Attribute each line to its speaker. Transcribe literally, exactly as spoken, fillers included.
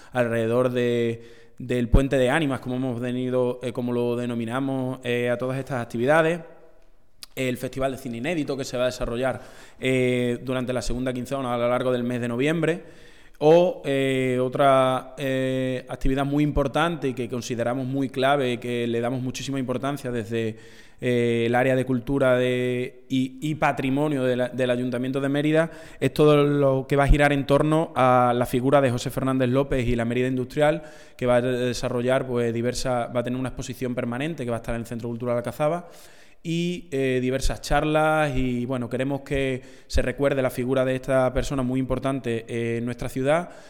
Speaker 1: alrededor de, del Puente de Ánimas, como hemos venido, eh, como lo denominamos eh, a todas estas actividades. El Festival de Cine Inédito, que se va a desarrollar eh, durante la segunda quincena a lo largo del mes de noviembre. O eh, otra eh, actividad muy importante y que consideramos muy clave y que le damos muchísima importancia desde eh, el área de cultura de, y, y patrimonio de la, del Ayuntamiento de Mérida, es todo lo que va a girar en torno a la figura de José Fernández López y la Mérida Industrial, que va a desarrollar pues diversas, va a tener una exposición permanente que va a estar en el Centro Cultural Alcazaba, y eh, diversas charlas, y bueno, queremos que se recuerde la figura de esta persona muy importante eh, en nuestra ciudad